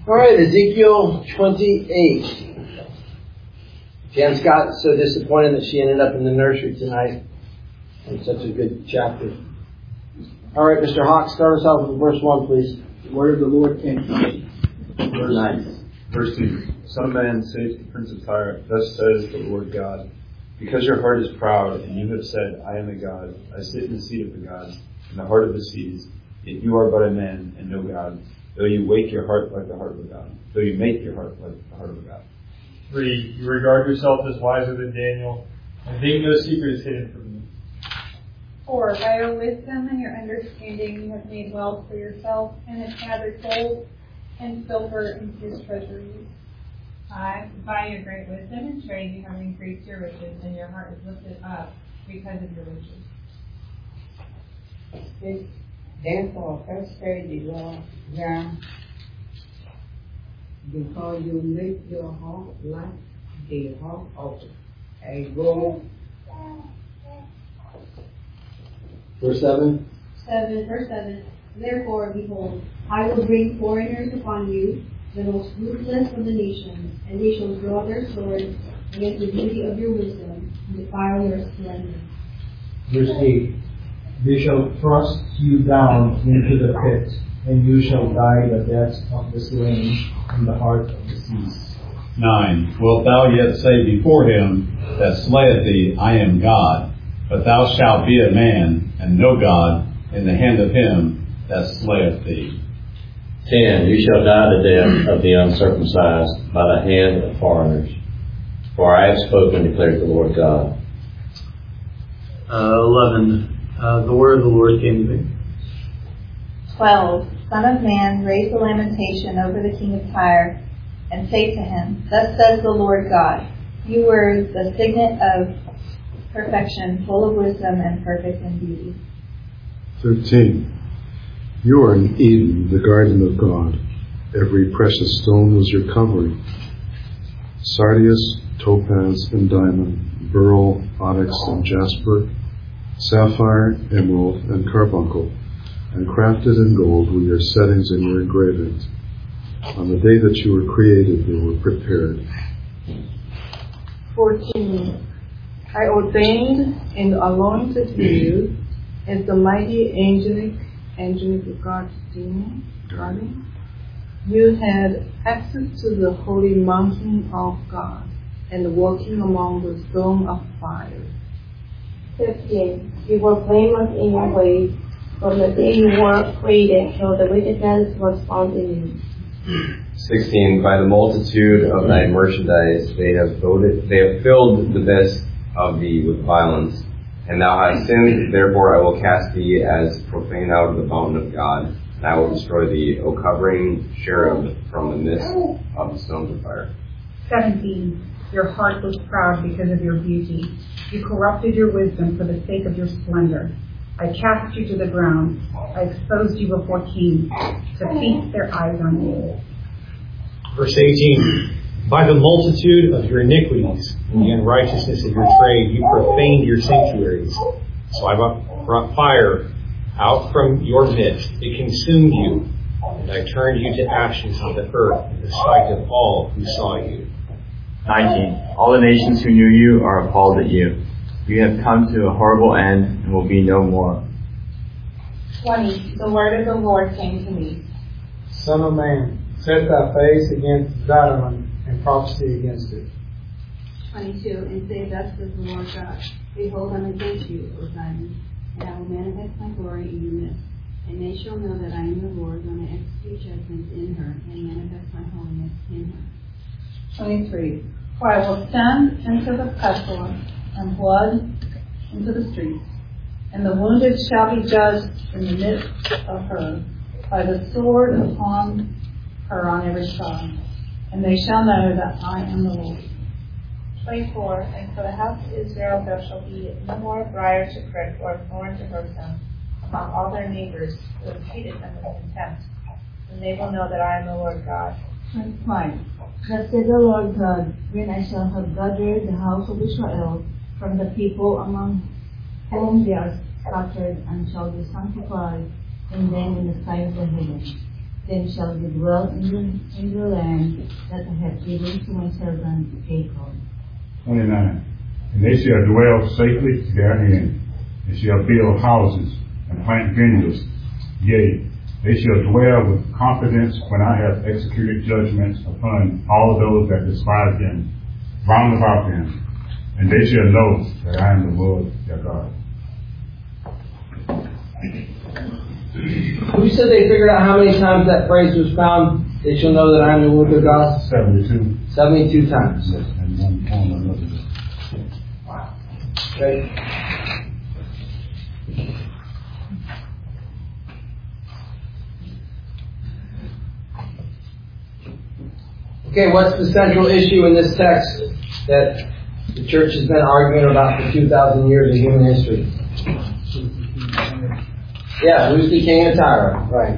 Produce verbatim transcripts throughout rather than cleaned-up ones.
All right, Ezekiel twenty-eight. Jan Scott is so disappointed that she ended up in the nursery tonight. It's such a good chapter. All right, Mister Hawk, start us off with verse one, please. The word of the Lord came to me. Verse nine. Verse two. Son of man, say to the prince of Tyre, thus says the Lord God, because your heart is proud, and you have said, I am a God, I sit in the seat of the gods, in the heart of the seas, yet you are but a man, and no God, though you wake your heart like the heart of a God, though you make your heart like the heart of a God. Three. You regard yourself as wiser than Daniel, and think no secret is hidden from you. Four. By your wisdom and your understanding you have made wealth for yourself, and have gathered gold and silver into his treasuries. Five. By your great wisdom and trade you have increased your riches, and your heart is lifted up because of your riches. Six. Therefore, frustrate the Lord ground, because you make your heart like the heart of a gold. Verse seven. Seven, verse seven. Therefore, behold, I will bring foreigners upon you, the most ruthless of the nations, and they shall draw their swords against the beauty of your wisdom and defile your splendor. Verse eight. They shall thrust you down into the pit, and you shall die the death of the slain in the heart of the seas. Nine. Wilt thou yet say before him that slayeth thee, I am God? But thou shalt be a man, and no God, in the hand of him that slayeth thee. Ten. You shall die the death of the uncircumcised by the hand of foreigners. For I have spoken, declares the Lord God. Uh, Eleven. Uh, the word of the Lord came to me. Twelve. Son of man, raise a lamentation over the king of Tyre, and say to him, thus says the Lord God, you were the signet of perfection, full of wisdom and perfect in beauty. Thirteen. You are in Eden, the garden of God. Every precious stone was your covering. Sardius, topaz, and diamond, beryl, onyx, and jasper, sapphire, emerald, and carbuncle, and crafted in gold were your settings and your engravings. On the day that you were created, they were prepared. Fourteen. I ordained and anointed you as the mighty angelic angelic of God's guardian. You had access to the holy mountain of God and walking among the stone of fire. Fifteen. You were blameless in your ways from the day you were created till the wickedness was found in you. Sixteen. By the multitude of thy merchandise they have voted, they have filled the best of thee with violence, and thou hast sinned. Therefore I will cast thee as profane out of the fountain of God, and I will destroy thee, O covering cherub, from the midst of the stones of fire. Seventeen. Your heart was proud because of your beauty. You corrupted your wisdom for the sake of your splendor. I cast you to the ground. I exposed you before kings to feast their eyes on you. Verse eighteen. By the multitude of your iniquities and the unrighteousness of your trade, you profaned your sanctuaries. So I brought fire out from your midst. It consumed you, and I turned you to ashes on the earth in the sight of all who saw you. nineteen. All the nations who knew you are appalled at you. You have come to a horrible end and will be no more. Twenty. The word of the Lord came to me. Son of man, set thy face against Zidon and prophesy against it. Twenty-two. And say, thus says the Lord God, behold, I am against you, O Zion, and I will manifest my glory in your midst. And they shall know that I am the Lord when I execute judgments in her and manifest my holiness in her. Twenty-three. For I will send into the pestilence and blood into the streets, and the wounded shall be judged in the midst of her by the sword upon her on every side, and they shall know that I am the Lord. Twenty-four. And for the house of Israel there shall be no more briar to prick or thorn to hurt them among all their neighbors who have treated them with contempt, and they will know that I am the Lord God. Twenty-five. Thus says the Lord God, when I shall have gathered the house of Israel from the people among whom they are scattered and shall be sanctified in them in the sight of the heavens. Then shall they dwell in the, in the land that I have given to my servant Jacob. twenty-nine. And they shall dwell safely therein, and shall build houses and plant vineyards. Yea, they shall dwell with confidence when I have executed judgments upon all those that despise them, round about them. And they shall know that I am the Lord their God. Who said they figured out how many times that phrase was found? They shall know that I am the Lord their God? seventy-two. seventy-two times. Yes, and one on another. Wow. Okay. Okay, what's the central issue in this text that the church has been arguing about for two thousand years of human history? Yeah, who's the king of Tyre? Right.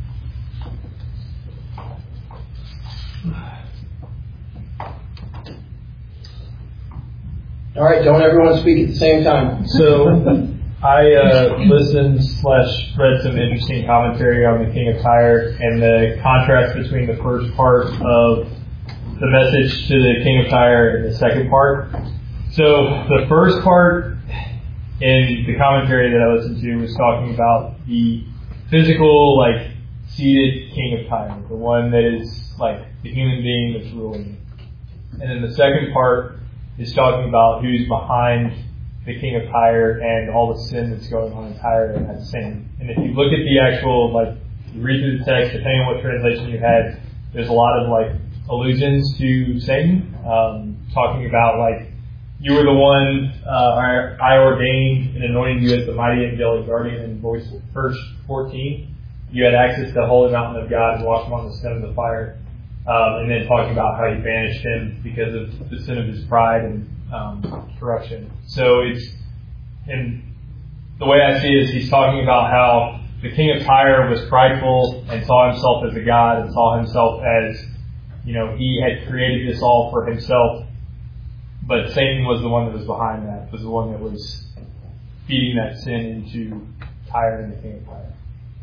All right, don't everyone speak at the same time. So, I uh, listened slash read some interesting commentary on the king of Tyre and the contrast between the first part of the message to the king of Tyre and the second part. So, the first part in the commentary that I listened to was talking about the physical, like, seated king of Tyre, the one that is like the human being that's ruling. And then the second part is talking about who's behind the king of Tyre and all the sin that's going on in Tyre and that sin. And if you look at the actual, like, you read through the text, depending on what translation you had, there's a lot of, like, allusions to Satan, um, talking about, like, you were the one uh, I ordained and anointed you as the mighty angelic guardian in verse fourteen. You had access to the holy mountain of God and walked among the stem of the fire. Um, and then talking about how you banished him because of the sin of his pride and um, corruption. So it's, and the way I see it is he's talking about how the king of Tyre was prideful and saw himself as a god and saw himself as, you know, he had created this all for himself. But Satan was the one that was behind that, was the one that was feeding that sin into Tyre and the king of Tyre.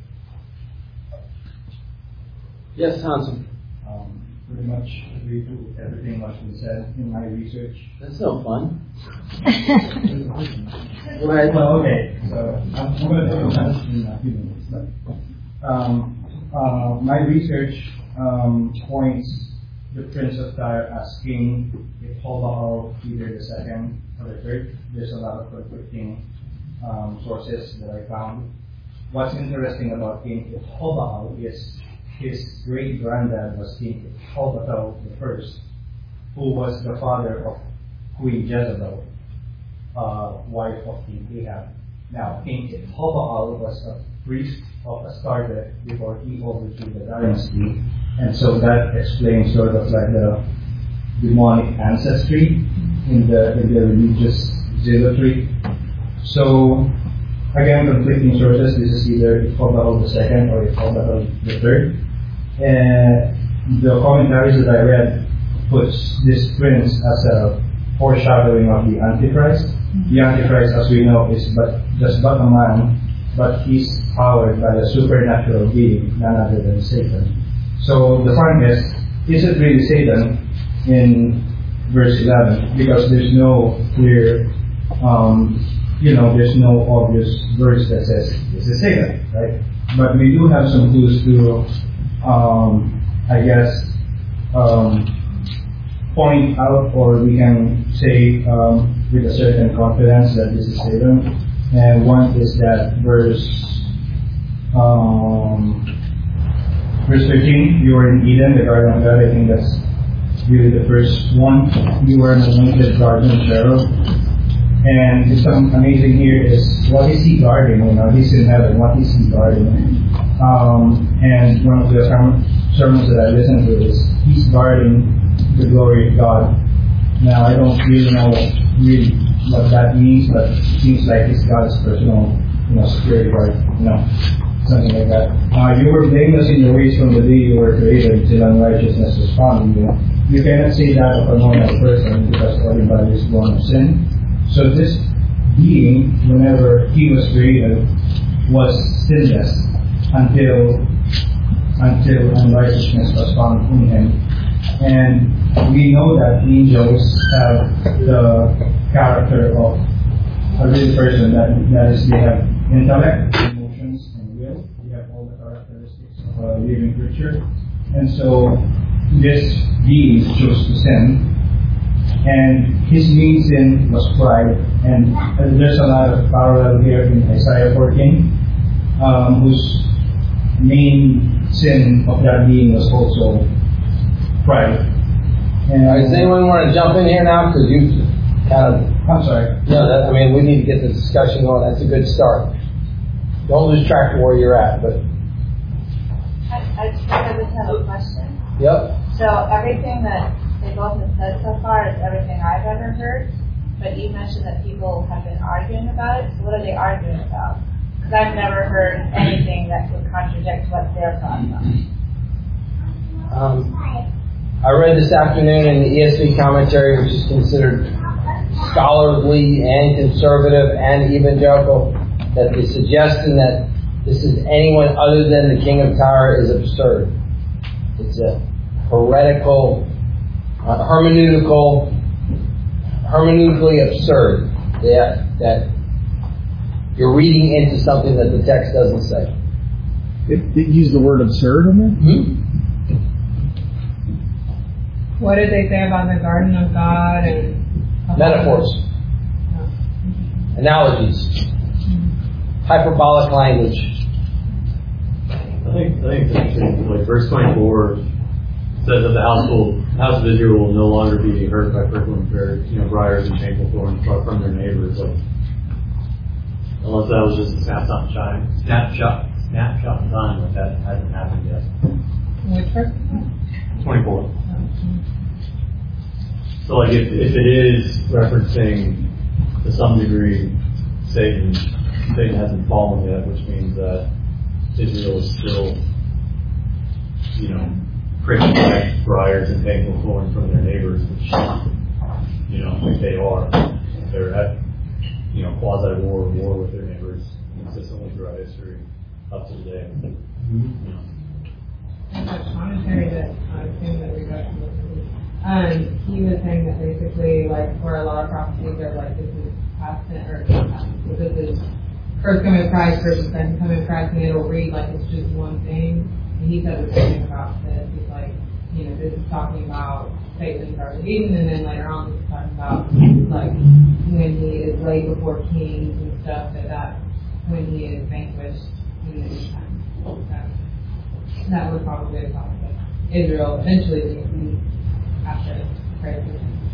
Yes, Hanson. Um, pretty much agree to everything what you said in my research. That's no fun. Go ahead. Well, okay, so I'm, I'm going to take a chance in a few minutes. But, um, uh, my research um, points the Prince of Tyre as king, if Hobaal either the second or the third. There's a lot of conflicting um, sources that I found. What's interesting about King Hobaal is his great granddad was King Hobaal the first, who was the father of Queen Jezebel, uh, wife of King Ahab. Now, King Hobaal was a priest of Astarte before he overthrew the dynasty, and so that explains sort of like the demonic ancestry in the in the religious zealotry. So, again, conflicting sources. This is either Hobaal the second or Hobaal the third. And the commentaries that I read puts this prince as a foreshadowing of the Antichrist. The Antichrist, as we know, is but just but a man, but he's powered by a supernatural being, none other than Satan. So the point is, is it really Satan in verse eleven? Because there's no clear, um, you know, there's no obvious verse that says this is Satan, right? But we do have some clues to, um, I guess, um, point out, or we can say um, with a certain confidence that this is Satan. And one is that verse um, verse thirteen, you were in Eden, the garden of God. I think that's really the first one. You were an anointed garden cherub. And something amazing here is, what is he guarding? You know, he's in heaven. What is he guarding? Um, and one of the sermons that I listened to is, he's guarding the glory of God. Now, I don't really know really what that means, but it seems like it's God's personal, you know, security guard, you know, something like that. Uh, you were blameless in your ways from the day you were created till unrighteousness was found in you. You cannot say that of a normal person because everybody is born of sin. So this being, whenever he was created, was sinless until until unrighteousness was found in him. And we know that angels have the character of a real person, that, that is, they have intellect, emotions, and will. They have all the characteristics of a living creature. And so this being chose to sin, and his main sin was pride. And there's a lot of parallel here in Isaiah fourteen, um, whose main sin of that being was also pride. And All right, does anyone want to jump in here now? Because you kind of... I'm sorry. No, that, I mean, we need to get the discussion going. That's a good start. Don't lose track of where you're at, but... I, I just I just have a question. Yep. So everything that they both have said so far is everything I've ever heard, but you mentioned that people have been arguing about it. So what are they arguing about? Because I've never heard anything that could contradict what their thoughts are. Um, I read this afternoon in the E S V commentary, which is considered scholarly and conservative and evangelical, that the suggestion that this is anyone other than the king of Tyre is absurd. It's a heretical, uh, hermeneutical, hermeneutically absurd. That, that you're reading into something that the text doesn't say. It, it used the word absurd in there? Hmm? What did they say about the garden of God and Metaphors, analogies, hyperbolic language. I think I think it's interesting. Like verse twenty-four says that the household house of Israel will no longer be hurt by prickling briars, you know, briars and painful thorns from their neighbors. Like, unless that was just a snapshot in time, snapshot, snapshot in time, like that hasn't happened yet. which verse? twenty-four. So, like, if, if it is referencing to some degree Satan, Satan hasn't fallen yet, which means that Israel is still, you know, pricking back briars and painful thorns from their neighbors, which, you know, like they are. They're at, you know, quasi-war or war with their neighbors consistently throughout history up to today. Mm-hmm. You know. And that commentary that I assume that we got from Um, he was saying that basically, like, for a lot of prophecies, they're like, this is past tense, or not past tense, but this is first coming of Christ versus second coming of Christ, and it'll read like it's just one thing. And he said the same thing about this. He's like, you know, this is talking about Satan in Garden of Eden, and then later on, this is talking about, like, when he is laid before kings and stuff, that that's when he is vanquished in the time. So that would probably be about like Israel eventually being after prayer.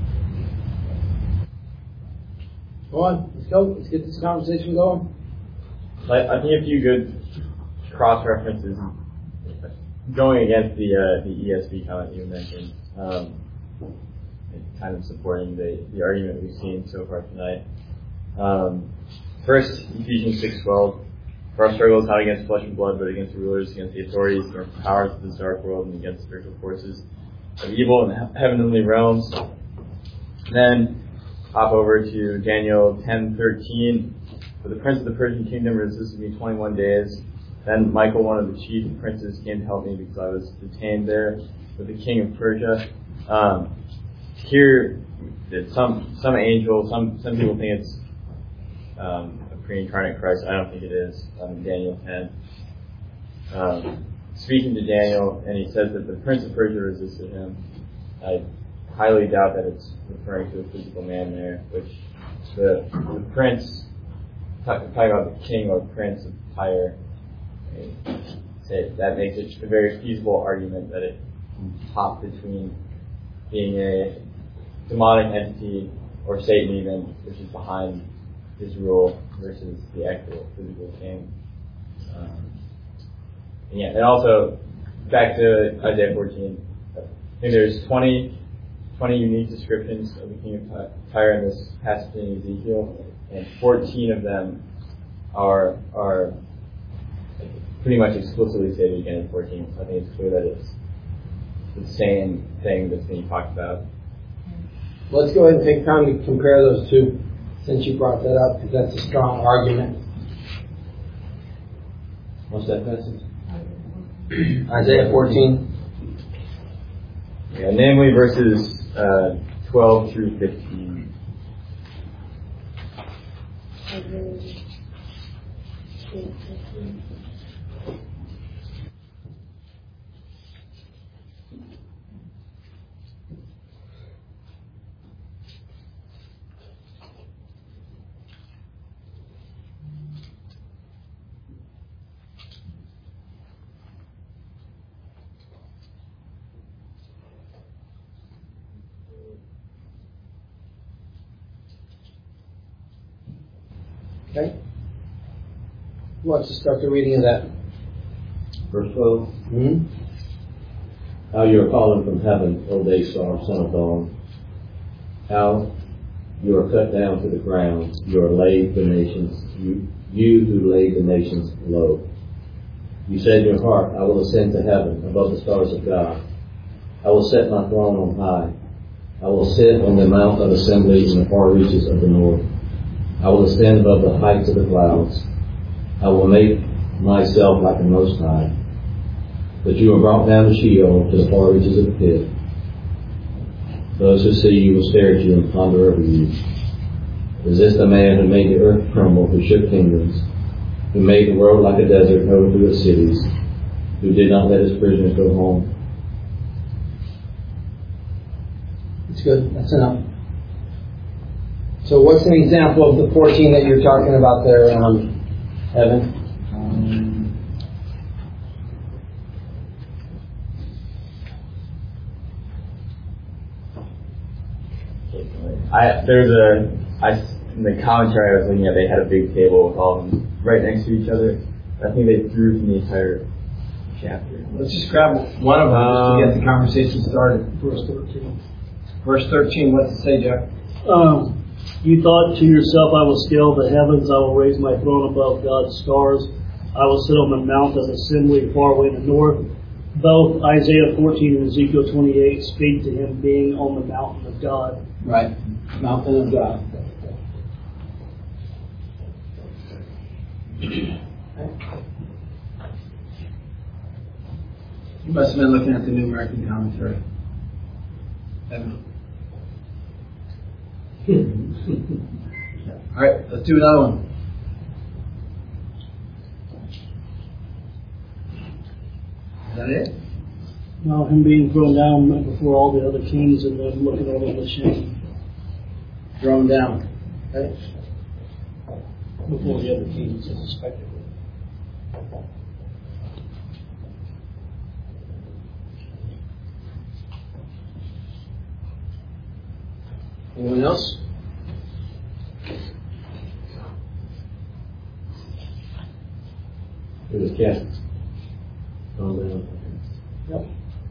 Go on, let's go. Let's get this conversation going. I, I think a few good cross references going against the uh, the E S V comment you mentioned, um, kind of supporting the, the argument we've seen so far tonight. Um, first, Ephesians six twelve. For our struggle is not against flesh and blood, but against the rulers, against the authorities, against the powers of this dark world, and against spiritual forces of evil in the heavenly realms. Then hop over to Daniel ten thirteen. For the prince of the Persian kingdom resisted me twenty-one days. Then Michael, one of the chief princes, came to help me because I was detained there with the king of Persia. Um, here, some some angel, some some people think it's um, a pre-incarnate Christ. I don't think it is. Um, Daniel ten. Um, speaking to Daniel, and he says that the prince of Persia resisted him. I highly doubt that it's referring to a physical man there, which the, the prince, talking about the king or prince of Tyre, say that makes it a very feasible argument that it can hop between being a demonic entity or Satan even, which is behind his rule, versus the actual physical king. Um, and yeah, and also back to Isaiah fourteen. I think there's twenty, twenty unique descriptions of the king of Tyre in this passage in Ezekiel, and fourteen of them are are pretty much explicitly stated again in fourteen. So I think it's clear that it's the same thing that's being talked about. Let's go ahead and take time to compare those two, since you brought that up, because that's a strong argument. What's that passage? Isaiah fourteen. Yeah, namely verses uh, twelve through fifteen. Okay. Who wants to start the reading of that? Verse twelve. Hmm? How you are fallen from heaven, O day star, son of dawn. How you are cut down to the ground. You are laid the nations. You, you who laid the nations low. You said in your heart, I will ascend to heaven above the stars of God. I will set my throne on high. I will sit on the mount of assembly in the far reaches of the north. I will ascend above the heights of the clouds. I will make myself like the Most High. But you are brought down to Sheol, to the far reaches of the pit. Those who see you will stare at you and ponder over you. Is this the man who made the earth tremble, who shook kingdoms, who made the world like a desert, and overthrew its cities, who did not let his prisoners go home? It's good. That's enough. So what's an example of the fourteen that you're talking about there, um, Evan? I there's a I in the commentary I was looking at, they had a big table with all of them right next to each other. I think they threw from the entire chapter. Let's just grab one of them um, just to get the conversation started. Verse thirteen. Verse thirteen. What's it say, Jack? Um, you thought to yourself, I will scale the heavens, I will raise my throne above God's stars, I will sit on the mount of assembly far away in the north. Both Isaiah fourteen and Ezekiel twenty-eight speak to him being on the mountain of God. Right, mountain of God. You must have been looking at the New American Commentary. Evan. All right, let's do another one. Is that it? Now him being thrown down before all the other kings and then looking at him with shame. Thrown down. Okay. Before the other kings as a spectacle. Anyone else? It was cast on down. Yep.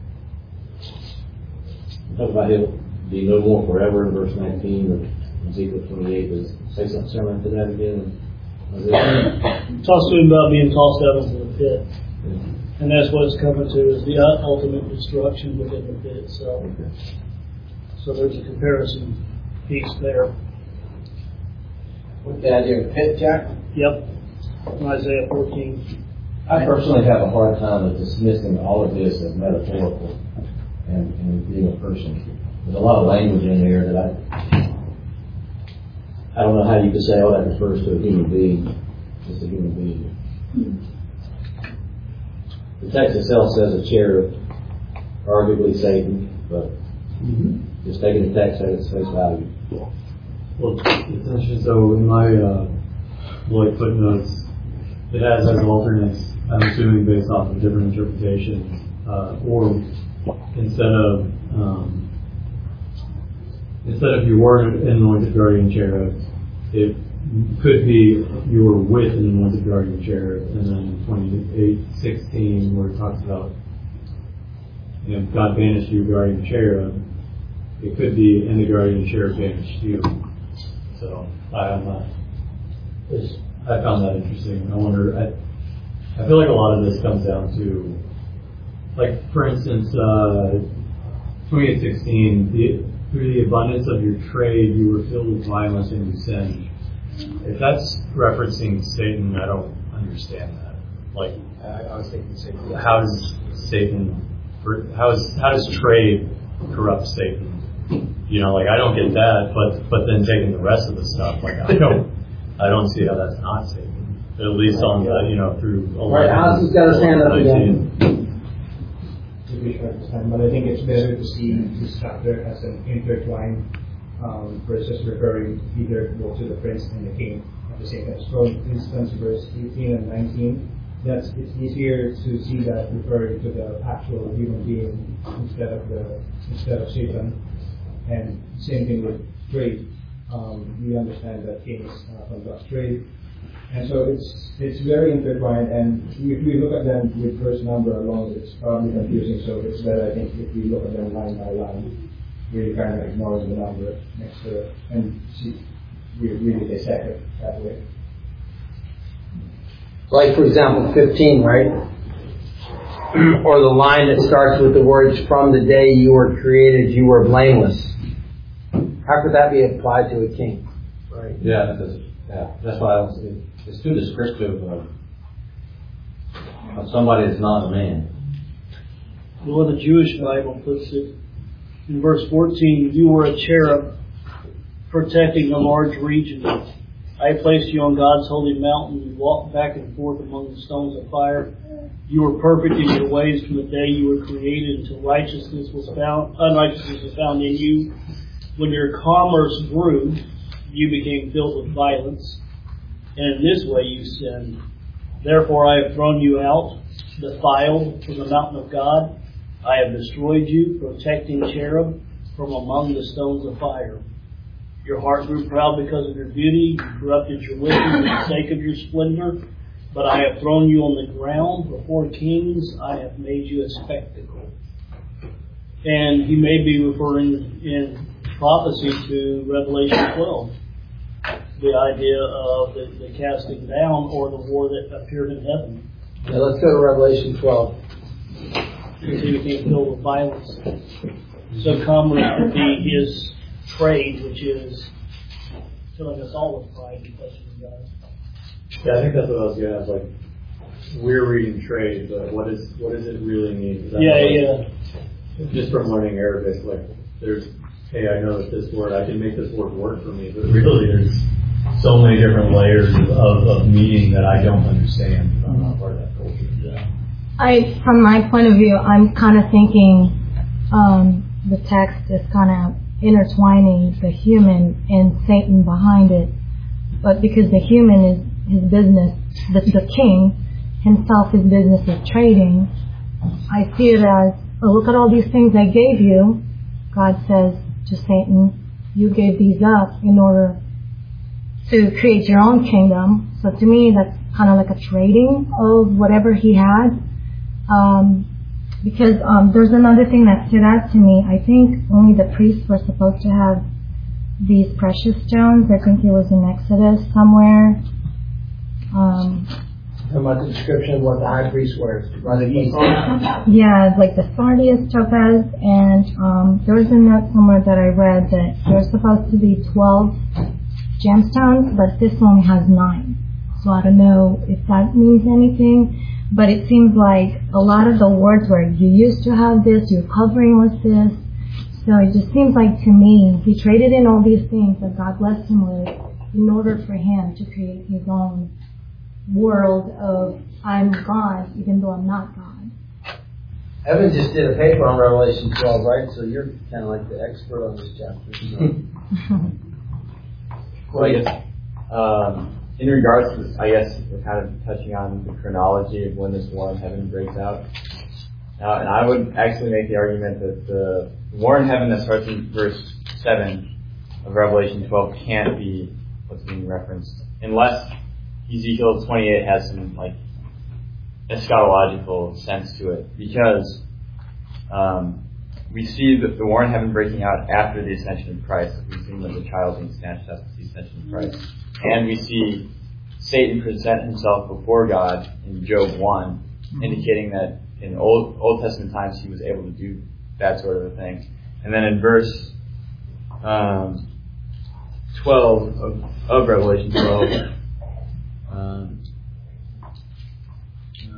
Talk about he'll be no more forever in verse nineteen of Ezekiel twenty-eight. Does it say something similar to that again? Talks to him about being tossed out into the pit. Yeah. And that's what it's coming to, is the ultimate destruction within the pit itself. Okay. So there's a comparison piece there. With the idea of pit, Jack? Yep. Isaiah fourteen. I personally have a hard time with dismissing all of this as metaphorical and, and being a person. There's a lot of language in there that I I don't know how you could say, oh, that refers to a human being. Just a human being. The text itself says a cherub, arguably Satan, but mm-hmm. just taking the text at its face value. Well, it's interesting. So in my uh, Lloyd footnotes, it has as alternates, I'm assuming based off of different interpretations, uh, or instead of um, instead of you were an anointed guardian cherub, it could be you were with an anointed guardian cherub, and then twenty-eight sixteen where it talks about, you know, God banished you, guardian cherub. It could be, and the guardian cherub banished you. So I am not. I found that interesting. I wonder. I, I feel like a lot of this comes down to, like, for instance, uh, twenty-eight sixteen. The, through the abundance of your trade, you were filled with violence and you sinned. If that's referencing Satan, I don't understand that. like I, I was thinking the same thing. How does Satan, how is how does trade corrupt Satan? You know, like I don't get that, but but then taking the rest of the stuff, like I don't I don't see how that's not Satan. At least on the, you know, through. All right, Allison's got his hand up again. To be sure, but I think it's better to see this chapter as an intertwined um, versus referring either both to the prince and the king at the same time. So, for instance, verse eighteen and nineteen, that's it's easier to see that referring to the actual human being instead of the instead of Satan. And same thing with trade. Um, we understand that kings uh, conduct trade, and so it's it's very intertwined. And if we look at them with verse number alone, it's probably confusing. So it's better, I think, if we look at them line by line, really kind of ignoring the number next to it and see we really dissect it that way. Like, for example, fifteen, right? Or the line that starts with the words, "From the day you were created, you were blameless." How could that be applied to a king? Right. Yeah, that's, yeah, that's why I was, it, it's too descriptive of, of somebody that's not a man. Well, the Jewish Bible puts it in verse fourteen, "You were a cherub protecting a large region. I placed you on God's holy mountain. You walked back and forth among the stones of fire. You were perfect in your ways from the day you were created until righteousness was found, unrighteousness was found in you. When your commerce grew, you became filled with violence, and in this way you sinned. Therefore I have thrown you out, defiled, from the mountain of God. I have destroyed you, protecting cherub, from among the stones of fire. Your heart grew proud because of your beauty. You corrupted your wisdom for the sake of your splendor. But I have thrown you on the ground before kings. I have made you a spectacle." And he may be referring in prophecy to Revelation twelve. The idea of the, the casting down or the war that appeared in heaven. Yeah, let's go to Revelation twelve. Because he became filled with violence. So commerce would be his trade, which is filling us all with pride and questioning God. Yeah, I think that's what I was going to ask. Like, we're reading trade, but what is what does it really mean? Yeah, like, yeah. Just from learning Arabic, like, there's, hey, I know that this word, I can make this word work for me, but really there's so many different layers of, of, of meaning that I don't understand. I'm not part of that culture. Yeah. I, from my point of view, I'm kind of thinking um, the text is kind of intertwining the human and Satan behind it. But because the human is his business, the, the king himself, his business is trading, I see it as, oh, look at all these things I gave you. God says to Satan, you gave these up in order to create your own kingdom. So to me, that's kind of like a trading of whatever he had. Um, because um, there's another thing that stood out to me. I think only the priests were supposed to have these precious stones. I think it was in Exodus somewhere. Um, How about the description of what the high priest wears? yeah, like the sardius, topaz, and um, there was a note somewhere that I read that there's supposed to be twelve gemstones, but this one has nine. So I don't know if that means anything. But it seems like a lot of the words where you used to have this, your covering was this. So it just seems like to me, he traded in all these things that God blessed him with in order for him to create his own world of, I'm God, even though I'm not God. Evan just did a paper on Revelation twelve, right? So you're kind of like the expert on this chapter. So. Well, I guess, um, in regards to, I guess, we're kind of touching on the chronology of when this war in heaven breaks out. Uh, and I would actually make the argument that the war in heaven that starts in verse seven of Revelation twelve can't be what's being referenced, unless Ezekiel twenty-eight has some, like, eschatological sense to it. Because um, we see the, the war in heaven breaking out after the ascension of Christ. We've seen that the child being snatched after the ascension of Christ. And we see Satan present himself before God in Job one, indicating that in Old Old Testament times he was able to do that sort of a thing. And then in verse um, twelve of, of Revelation twelve, um,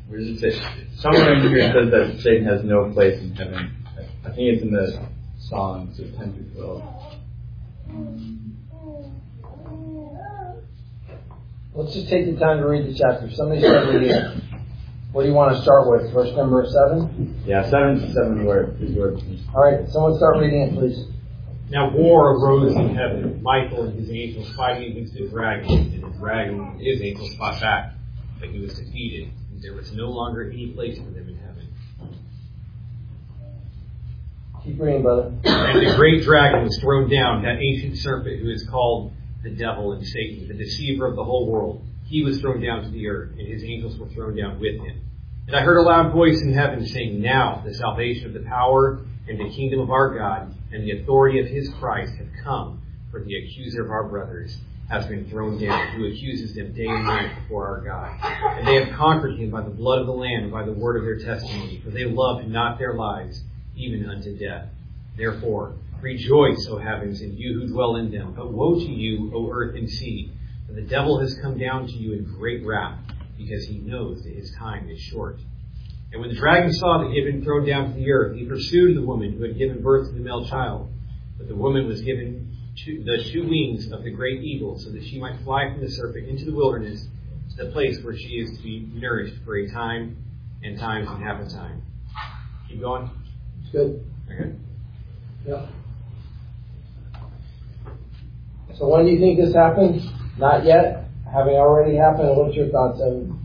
Where does it say? Somewhere in here it says that Satan has no place in heaven. I think it's in the Psalms of ten through twelve. Let's just take the time to read the chapter. Somebody start reading it. What do you want to start with? Verse number seven? Yeah, seven to seven word is word. All right, someone start reading it, please. Now war arose in heaven. Michael and his angels fighting against the dragon, and the dragon and his angels fought back, but he was defeated. And there was no longer any place for them in heaven. Keep reading, brother. And the great dragon was thrown down, that ancient serpent who is called the devil and Satan, the deceiver of the whole world. He was thrown down to the earth, and his angels were thrown down with him. And I heard a loud voice in heaven saying, Now the salvation of the power and the kingdom of our God and the authority of his Christ have come, for the accuser of our brothers has been thrown down, who accuses them day and night before our God. And they have conquered him by the blood of the Lamb and by the word of their testimony, for they loved not their lives, even unto death. Therefore, rejoice, O heavens, and you who dwell in them. But woe to you, O earth and sea, for the devil has come down to you in great wrath, because he knows that his time is short. And when the dragon saw that he had been thrown down to the earth, he pursued the woman who had given birth to the male child. But the woman was given two, the two wings of the great eagle, so that she might fly from the serpent into the wilderness, to the place where she is to be nourished for a time and times and half a time. Keep going. It's good. Okay. Yeah. So when do you think this happened? Not yet? Having already happened? What's your thoughts, Evan?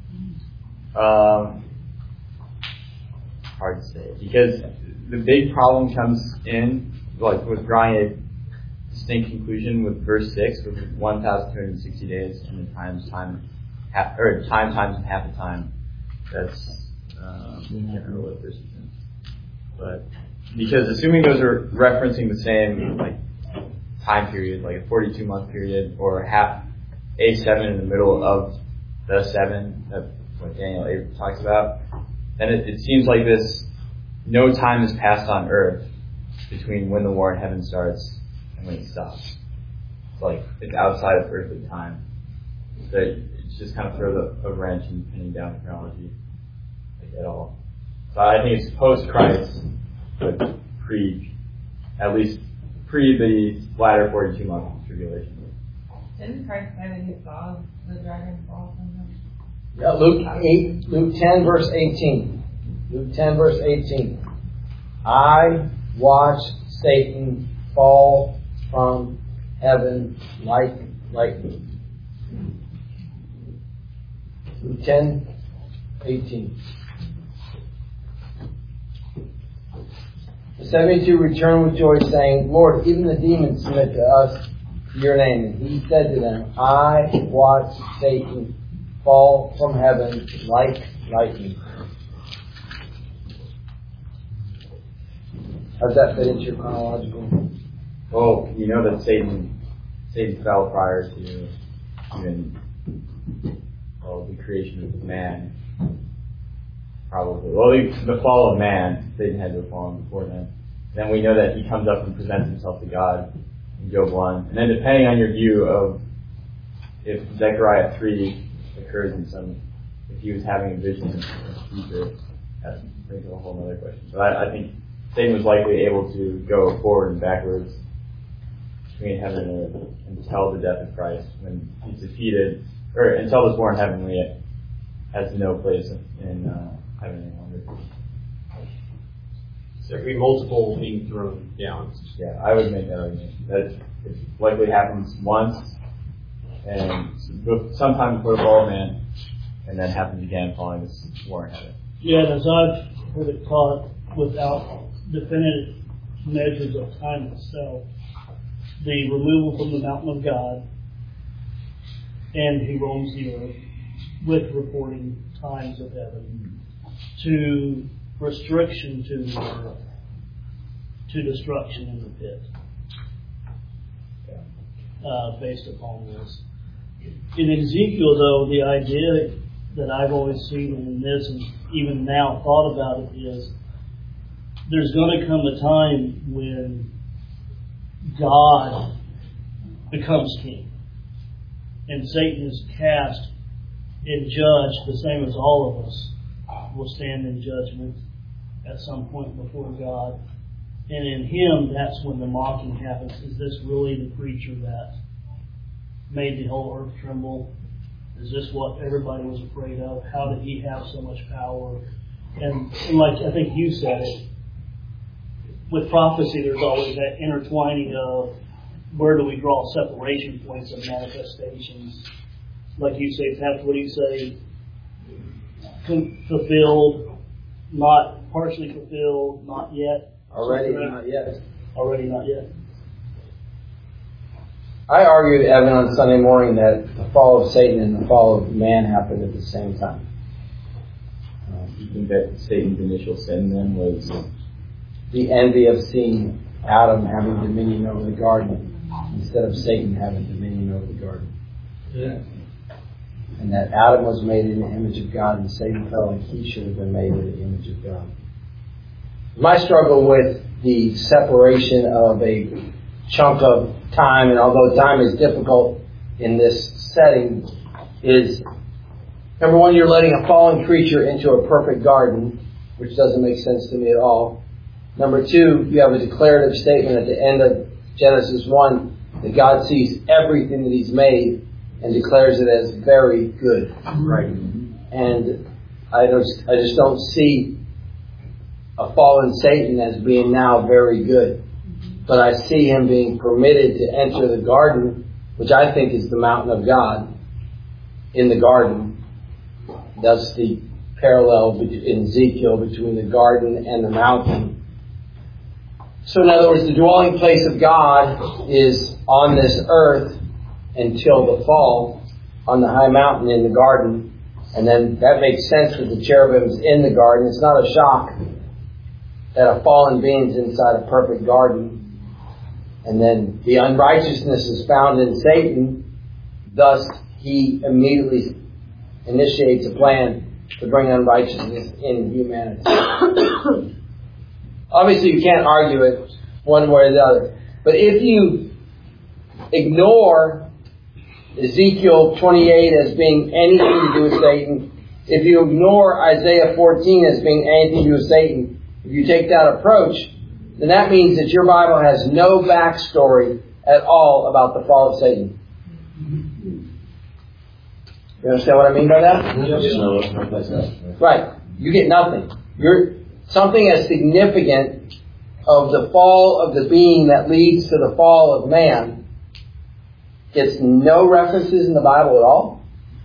Um, hard to say. Because the big problem comes in, like, with drawing a distinct conclusion with verse six, with one thousand two hundred sixty days, and then times time, half, or time times and half a time. That's, um, I can't remember what verse it's in. But, because assuming those are referencing the same, like, time period, like a forty-two month period, or half a seven in the middle of the seven that what Daniel eight talks about, then it, it seems like this, no time has passed on earth between when the war in heaven starts and when it stops. It's like it's outside of earthly time. So it's just kind of throws a, a wrench in pinning down chronology, like, at all. So I think it's post Christ, but pre, at least pre the latter forty-two month tribulation. Didn't Christ say that he saw the dragon fall from him? Yeah, Luke eight, Luke ten, verse eighteen. Luke ten, verse eighteen. I watched Satan fall from heaven like lightning. Luke ten, eighteen. The seventy-two returned with joy, saying, Lord, even the demons submit to us, to your name. And he said to them, I watched Satan fall from heaven like lightning. How does that fit into your chronological? Well, you know that Satan, Satan fell prior to even, well, the creation of man. Probably. Well, the, the fall of man, Satan had to have fallen before then. Then we know that he comes up and presents himself to God in Job one. And then depending on your view of if Zechariah three occurs in some, if he was having a vision in the future, that brings up a whole other question. So I, I think Satan was likely able to go forward and backwards between heaven and earth until the death of Christ, when he's defeated, or until this war in heaven when it has no place in uh, heaven any longer. So there could be multiple being thrown down. Yeah, I would make that argument. That it likely happens once, and sometime before the fall of man, and then happens again following this war in heaven. Yeah, and as I've heard it taught, without definitive measures of time itself, the removal from the mountain of God, and he roams the earth with reporting times of heaven, to restriction to the earth, to destruction in the pit, uh, based upon this. In Ezekiel, though, the idea that I've always seen in this, and even now thought about it, is there's going to come a time when God becomes king, and Satan is cast in judge the same as all of us will stand in judgment at some point before God. And in him, that's when the mocking happens. Is this really the creature that made the whole earth tremble? Is this what everybody was afraid of? How did he have so much power? And, and like I think you said it, with prophecy there's always that intertwining of where do we draw separation points of manifestations. Like you say, perhaps what do you say? Fulfilled, not partially fulfilled, not yet. Already not yet. Already not yet. I argued, Evan, on Sunday morning that the fall of Satan and the fall of man happened at the same time. Um, you think that Satan's initial sin then was the envy of seeing Adam having dominion over the garden instead of Satan having dominion over the garden. Yeah. And that Adam was made in the image of God and Satan felt like he should have been made in the image of God. My struggle with the separation of a chunk of time, and although time is difficult in this setting, is number one, you're letting a fallen creature into a perfect garden, which doesn't make sense to me at all. Number two, you have a declarative statement at the end of Genesis one that God sees everything that He's made and declares it as very good. Right. And I just, I just don't see a fallen Satan as being now very good. But I see him being permitted to enter the garden, which I think is the mountain of God, in the garden. That's the parallel in Ezekiel between the garden and the mountain. So in other words, the dwelling place of God is on this earth until the fall on the high mountain in the garden. And then that makes sense with the cherubims in the garden. It's not a shock that a fallen being's inside a perfect garden. And then the unrighteousness is found in Satan. Thus, he immediately initiates a plan to bring unrighteousness in humanity. Obviously, you can't argue it one way or the other. But if you ignore Ezekiel twenty-eight as being anything to do with Satan, if you ignore Isaiah fourteen as being anything to do with Satan, if you take that approach, then that means that your Bible has no backstory at all about the fall of Satan. You understand what I mean by that? Yes. Right. You get nothing. You're something as significant of the fall of the being that leads to the fall of man gets no references in the Bible at all.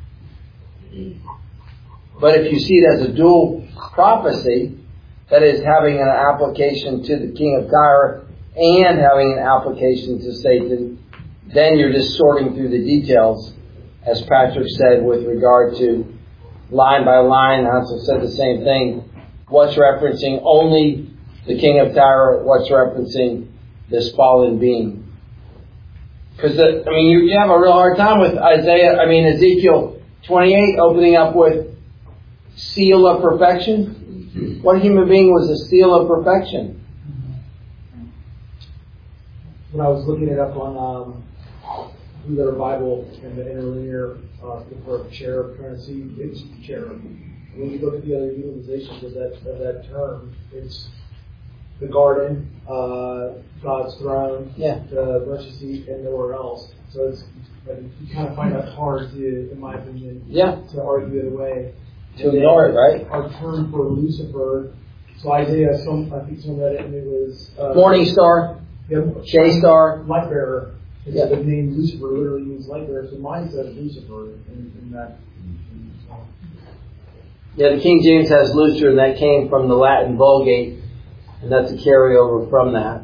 But if you see it as a dual prophecy, that is having an application to the king of Tyre and having an application to Satan, then you're just sorting through the details, as Patrick said, with regard to line by line. Hansel said the same thing. What's referencing only the king of Tyre? What's referencing this fallen being? Because, I mean, you, you have a real hard time with Isaiah, I mean, Ezekiel twenty-eight opening up with seal of perfection. What human being was a seal of perfection? When I was looking it up on um, Blue Letter Bible and the interlinear uh, for cherub, trying to see it's cherub. When you look at the other utilizations of that of that term, it's the garden, uh, God's throne, yeah. the mercy seat, and nowhere else. So it's you kind of find that hard to, in my opinion, yeah. to argue it away. To ignore it, right? Our term for Lucifer. So Isaiah, some I think someone read it, and it was uh, Morning Star, yeah, Day Star, light bearer. And yeah. so the name Lucifer literally means light bearer. So mine says Lucifer in, in that. Yeah, the King James has Lucifer, and that came from the Latin Vulgate, and that's a carryover from that.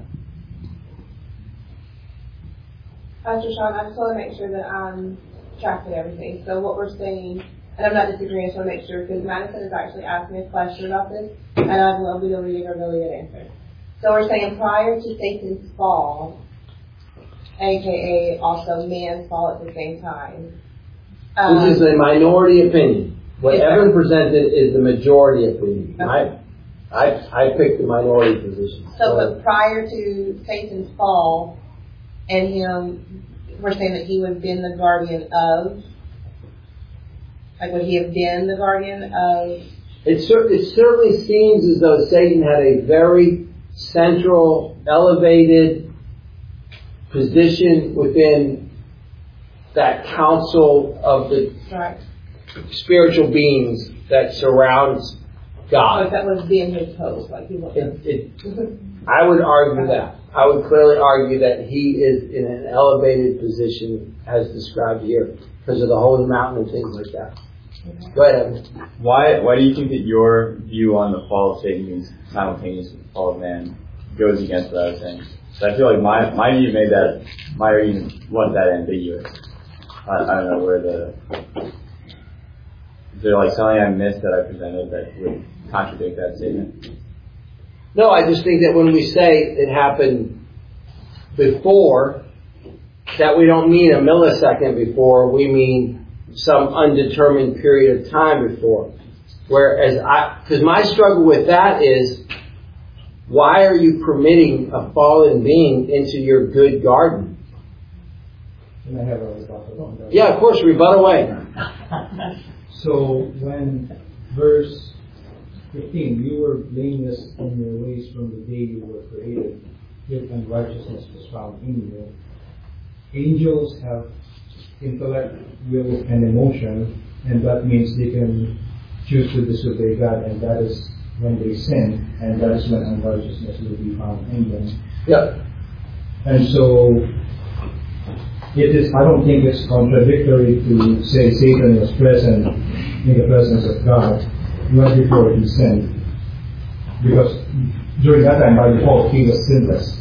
Pastor Sean, I just want to make sure that I'm tracking everything. So what we're saying, and I'm not disagreeing, I just want to make sure, because Madison has actually asked me a question about this, and I'd love to know reading a really good answer. So we're saying prior to Satan's fall, aka also man's fall at the same time. Um, Which is a minority opinion. What Evan presented is the majority opinion. Okay. I, I, I picked the minority position. So, but prior to Satan's fall and him, we're saying that he would have been the guardian of Like, would he have been the guardian of? It, cer- it certainly seems as though Satan had a very central, elevated position within that council of the Right. spiritual beings that surrounds God. Oh, that was being his host, like he was. It, it, I would argue that. I would clearly argue that he is in an elevated position as described here because of the holy mountain and things like that. Okay. Go ahead, Evan. Why, why do you think that your view on the fall of Satan being simultaneous with the fall of man goes against what I was saying? So I feel like my, my view made that, my argument wasn't that ambiguous. I, I don't know where the, is there like something I missed that I presented that would contradict that statement? No, I just think that when we say it happened before, that we don't mean a millisecond before, we mean some undetermined period of time before. Whereas I, because my struggle with that is, why are you permitting a fallen being into your good garden? Can I have a rebuttal? Yeah, of course, rebut away. So when verse fifteen, you were blameless in your ways from the day you were created, guilt and righteousness was found in you. Angels have intellect, will, and emotion, and that means they can choose to disobey God, and that is when they sin, and that is when unrighteousness will be found in them. Yeah. And so it is. I don't think it's contradictory to say Satan was present in the presence of God right before he sinned, because during that time, by default, he was sinless.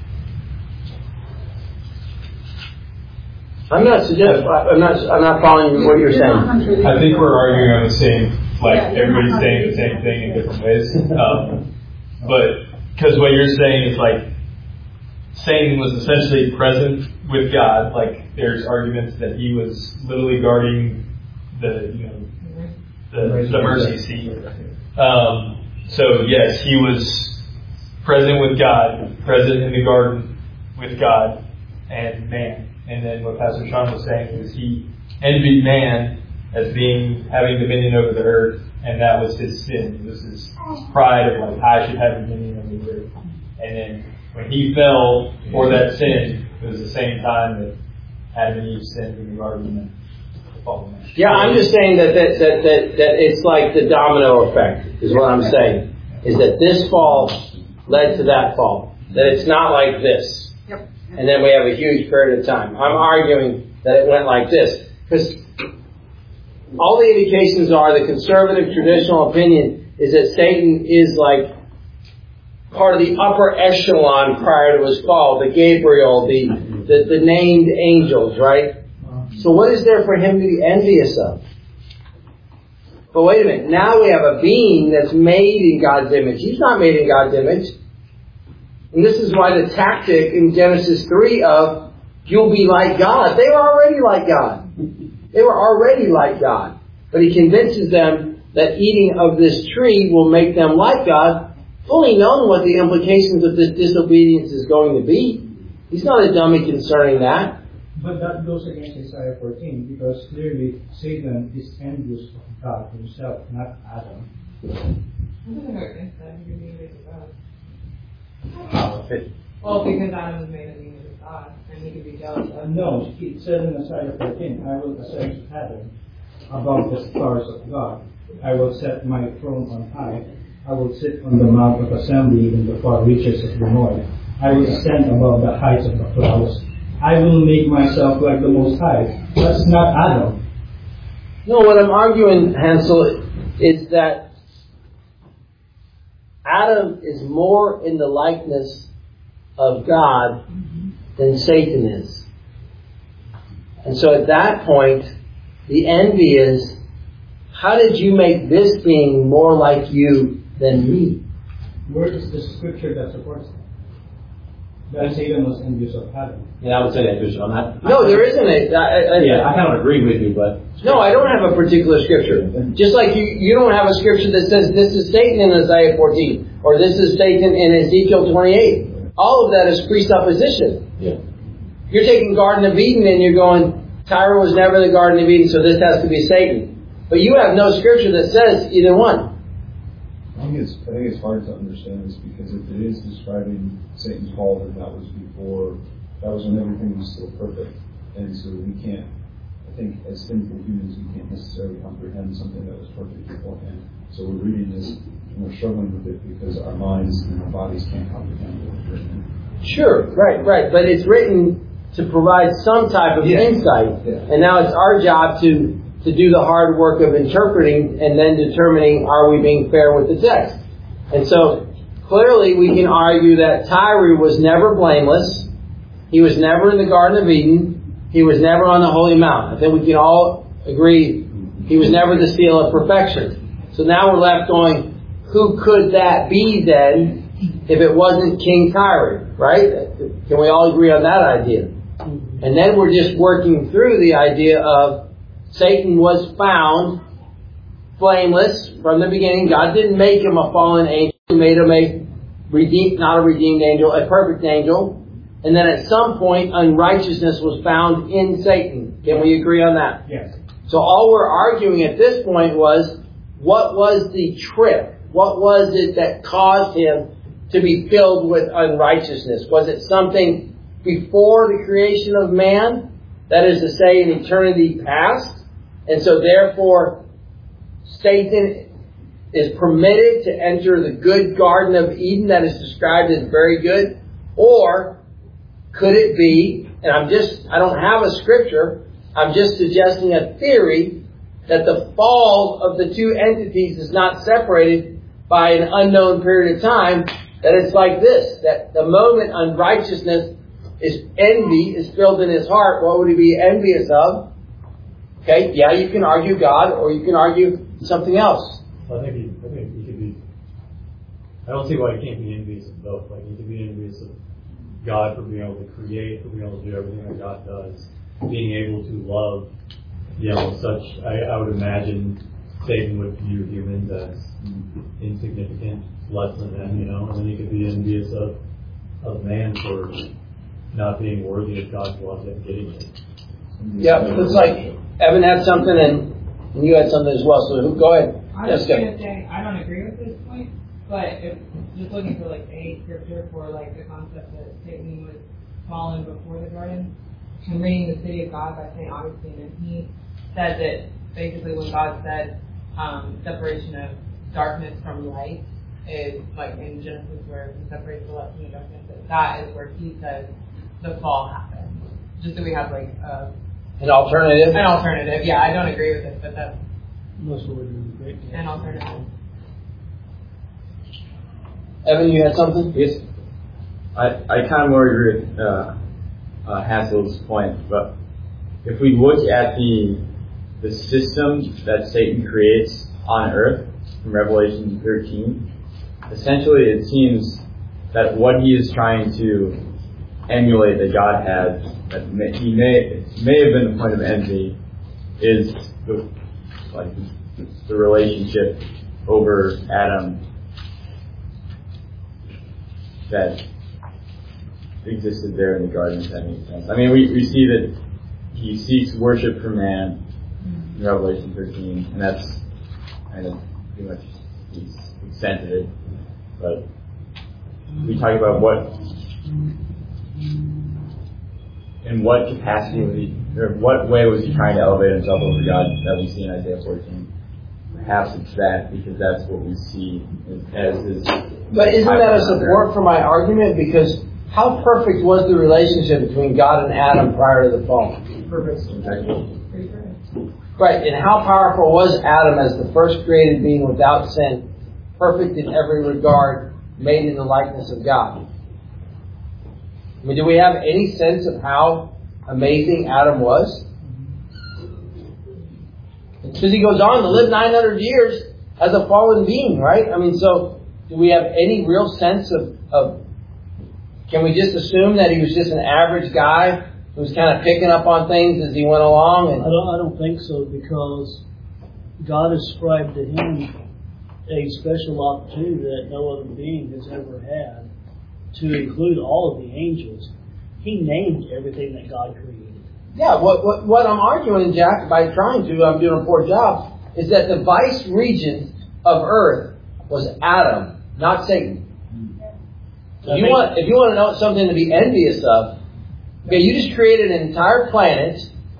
I'm not suggesting. I'm not. I'm not following what you're saying. I think we're arguing on the same. Like everybody's saying the same thing in different ways. Um, but because what you're saying is like Satan was essentially present with God. Like there's arguments that he was literally guarding the you know the, the mercy seat. Um, so yes, he was present with God, present in the garden with God and man. And then what Pastor Sean was saying was he envied man as being having dominion over the earth, and that was his sin. It was his pride of like, I should have dominion over the earth. And then when he fell for that sin, it was the same time that Adam and Eve sinned in the garden and fall. Yeah, I'm just saying that that, that that that it's like the domino effect is what I'm saying. Is that this fall led to that fall. That it's not like this. Yep. And then we have a huge period of time. I'm arguing that it went like this. Because all the indications are the conservative traditional opinion is that Satan is like part of the upper echelon prior to his fall, the Gabriel, the, the, the named angels, right? So what is there for him to be envious of? But wait a minute, now we have a being that's made in God's image. He's not made in God's image. And this is why the tactic in Genesis three of, you'll be like God. They were already like God. They were already like God. But he convinces them that eating of this tree will make them like God, fully knowing what the implications of this disobedience is going to be. He's not a dummy concerning that. But that goes against Isaiah fourteen, because clearly Satan is envious of God himself, not Adam. Well, because Adam was made in the image of God, and he could be jealous of. No, it said in Isaiah fourteen, I will ascend to heaven above the stars of God. I will set my throne on high. I will sit on the mount of assembly in the far reaches of the north. I will stand above the heights of the clouds. I will make myself like the Most High. That's not Adam. No, what I'm arguing, Hansel, is that Adam is more in the likeness of God than Satan is. And so at that point, the envy is, how did you make this being more like you than me? Where is the scripture that supports that? That Satan was envious of Adam. Yeah, I would say that, Bishop. I'm not, No, there isn't a... I, I, yeah, I kind of agree with you, but... No, I don't have a particular scripture. Just like you, you don't have a scripture that says this is Satan in Isaiah fourteen, or this is Satan in Ezekiel twenty-eight. All of that is presupposition. Yeah. You're taking Garden of Eden and you're going, Tyre was never the Garden of Eden, so this has to be Satan. But you have no scripture that says either one. I think it's I think it's hard to understand this because if it is describing Satan's fall, then that was before, that was when everything was still perfect, and so we can't. I think as sinful humans, we can't necessarily comprehend something that was perfect beforehand. So we're reading this and we're struggling with it because our minds and our bodies can't comprehend what was written. Sure, right, right. But it's written to provide some type of yeah. insight. Yeah. And now it's our job to, to do the hard work of interpreting and then determining, are we being fair with the text? And so clearly we can argue that Tyre was never blameless. He was never in the Garden of Eden. He was never on the Holy Mount. I think we can all agree he was never the seal of perfection. So now we're left going, who could that be then if it wasn't King Tyre, right? Can we all agree on that idea? And then we're just working through the idea of Satan was found blameless from the beginning. God didn't make him a fallen angel. He made him a redeemed, not a redeemed angel, a perfect angel. And then at some point, unrighteousness was found in Satan. Can we agree on that? Yes. So all we're arguing at this point was, what was the trip? What was it that caused him to be filled with unrighteousness? Was it something before the creation of man? That is to say, in eternity past? And so therefore, Satan is permitted to enter the good Garden of Eden that is described as very good? Or could it be, and I'm just, I don't have a scripture, I'm just suggesting a theory that the fall of the two entities is not separated by an unknown period of time, that it's like this, that the moment unrighteousness is envy is filled in his heart, what would he be envious of? Okay, yeah, you can argue God, or you can argue something else. I think he, I think he could be, I don't see why he can't be envious of both. Like, he could be envious of God for being able to create, for being able to do everything that God does, being able to love, you know, such, I, I would imagine Satan would view humans as insignificant, less than them, you know, and then he could be envious of, of man for not being worthy of God's love and getting it. Yeah, looks like Evan had something and, and you had something as well, so go ahead. I was going to say, I don't agree with this point, but if just looking for like a scripture for like the concept that Satan was fallen before the garden, I'm reading The City of God by Saint Augustine, and he said that basically when God said um, separation of darkness from light is like in Genesis where he separates the light from the darkness, that, that is where he says the fall happened. Just so we have like uh, an alternative. An alternative, yeah. I don't agree with it, but that's most of it an alternative. Evan, you had something? Yes. I, I kind of more agree with uh, uh, Hassel's point, but if we look at the the system that Satan creates on earth from Revelation thirteen, essentially it seems that what he is trying to emulate that God had, that may, he may may have been the point of envy, is the like the relationship over Adam that existed there in the garden, if that makes sense. I mean, we, we see that he seeks worship from man in Revelation thirteen, and that's kind of pretty much the extent of it. But we talk about what, in what capacity was he, or what way was he trying to elevate himself over God that we see in Isaiah fourteen. Perhaps it's that, because that's what we see as his... But isn't that a support for my argument? Because how perfect was the relationship between God and Adam prior to the fall? Perfect. Right, and how powerful was Adam as the first created being without sin, perfect in every regard, made in the likeness of God? I mean, do we have any sense of how amazing Adam was? Because he goes on to live nine hundred years as a fallen being, right? I mean, so do we have any real sense of, of, can we just assume that he was just an average guy who was kind of picking up on things as he went along? And I don't, I don't think so, because God ascribed to him a special opportunity that no other being has ever had, to include all of the angels. He named everything that God created. Yeah, what, what what I'm arguing, Jack, by trying to, I'm doing a poor job, is that the vice regent of earth was Adam, not Satan. If you want, if you want to know something to be envious of, okay, you just created an entire planet.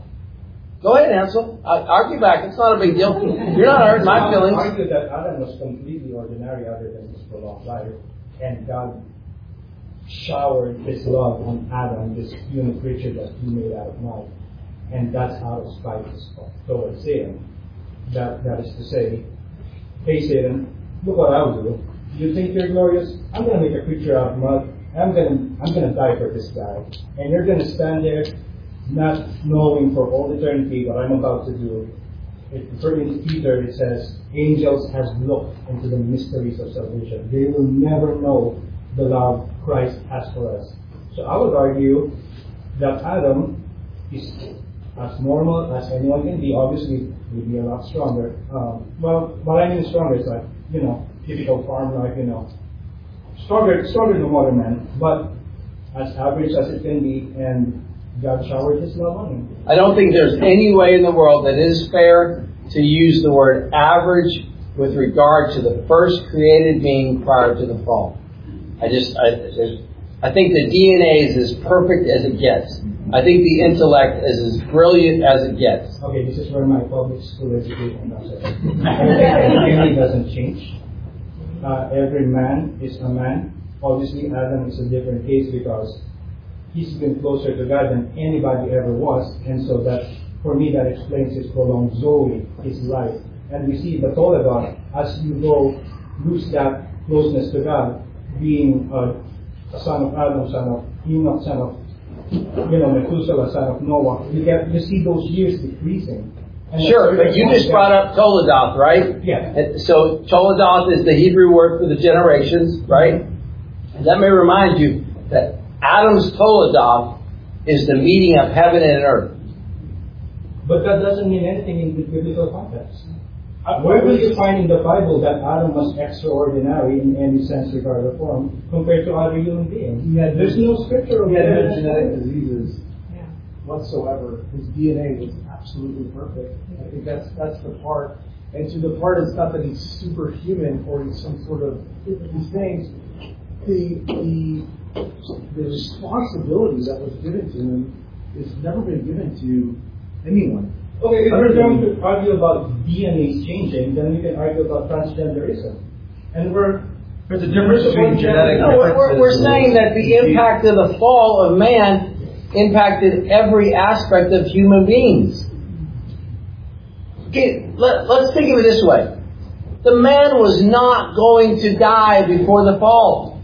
Go ahead, Ansel. I'll argue back. It's not a big deal. You're not hurting my feelings. I argue that Adam was completely ordinary other than his prolonged life, and God showered His love on Adam, this human creature that He made out of mud, and that's out of spite towards Satan. That that is to say, hey Satan, look what I'll do. You think you're glorious? I'm going to make a creature out of mud. I'm going to I'm going to die for this guy, and you're going to stand there, not knowing for all eternity what I'm about to do. According to Peter, it says, angels has looked into the mysteries of salvation. They will never know the love Christ has for us. So I would argue that Adam is as normal as anyone can be. Obviously, we'd be a lot stronger. Um, well, what I mean stronger is like, you know, typical farm life, you know, stronger, stronger than modern man, but as average as it can be, and God showered His love on him. I don't think there's any way in the world that it is fair to use the word average with regard to the first created being prior to the fall. I just, I, I think the D N A is as perfect as it gets. I think the intellect is as brilliant as it gets. Okay, this is where my public school education comes in. The D N A doesn't change. Uh, every man is a man. Obviously, Adam is a different case because he's been closer to God than anybody ever was, and so that, for me, that explains his prolonged Zoe, his life. And we see the Toledot, as you go lose that closeness to God, being a, a son of Adam, son of Enoch, son of, you know, Methuselah, son of Noah, you get you see those years decreasing. And sure, but you just brought up Toledoth, right? Yeah. And so Toledoth is the Hebrew word for the generations, right? And let me remind you that Adam's Toledoth is the meeting of heaven and earth. But that doesn't mean anything in the biblical context. Where will you find in the Bible that Adam was extraordinary in any sense, regard or form, compared to other human beings? He had, There's no scripture. He had no genetic diseases whatsoever. His D N A was absolutely perfect. I think that's that's the part. And to the part, it's not that he's superhuman or he's some sort of these things. The the the responsibility that was given to him has never been given to anyone. Okay, if we're going to argue about D N A changing, then we can argue about transgenderism. And we're there's a difference between genetic no, we're, we're saying that the impact of the fall of man impacted every aspect of human beings. Okay, let, let's think of it this way. The man was not going to die before the fall.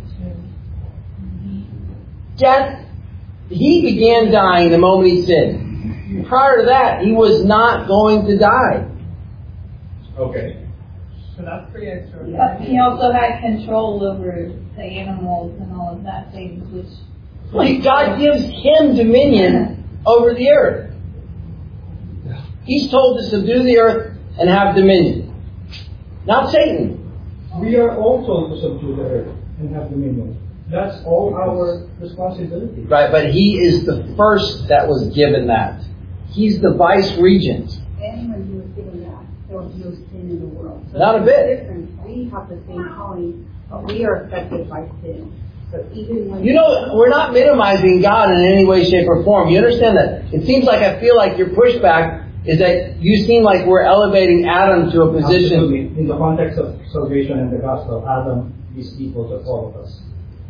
Death, he began dying the moment he sinned. Prior to that, he was not going to die. Okay. So that's pretty extraordinary. But he also had control over the animals and all of that things, which... Well, God gives him dominion over the earth. He's told to subdue the earth and have dominion. Not Satan. We are all told to subdue the earth and have dominion. That's all our responsibility. Right, but he is the first that was given that. He's the vice regent. Anyone who was given that, there was no sin in the world. So Not a bit. Different. We have the same calling, but we are affected by sin. So even when You know, we're not minimizing God in any way, shape, or form. You understand that? It seems like I feel like your pushback is that you seem like we're elevating Adam to a position. Absolutely. In the context of salvation and the gospel, Adam is equal to all of us.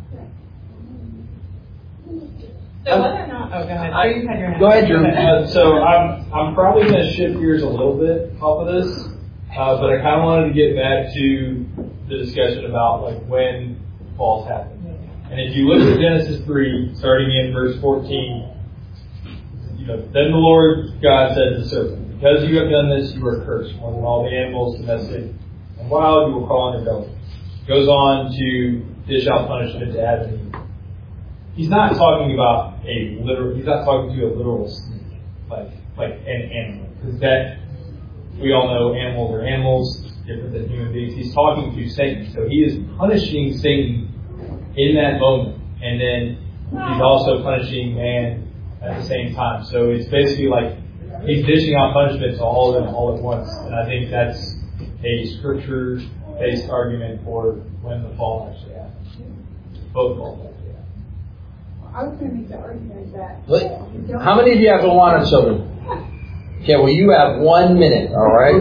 So whether or not, oh, go ahead. I, you had your hand. go ahead, Drew. Uh, so I'm I'm probably going to shift gears a little bit off of this, uh, but I kind of wanted to get back to the discussion about like when falls happen. And if you look at Genesis three, starting in verse fourteen, you know, then the Lord God said to the serpent, "Because you have done this, you are cursed more than all the animals, domestic and wild. You will crawl on your belly." Goes on to dish out punishment to Adam and Eve. He's not talking about a literal. He's not talking to a literal snake, like like an animal, because that we all know animals are animals, different than human beings. He's talking to Satan, so he is punishing Satan in that moment, and then he's also punishing man at the same time. So it's basically like he's dishing out punishment to all of them all at once. And I think that's a scripture-based argument for when the fall actually happens. Both falls actually happen. I was going to make the argument that. What? How many of you have Awana children? Okay, well, you have one minute, all right?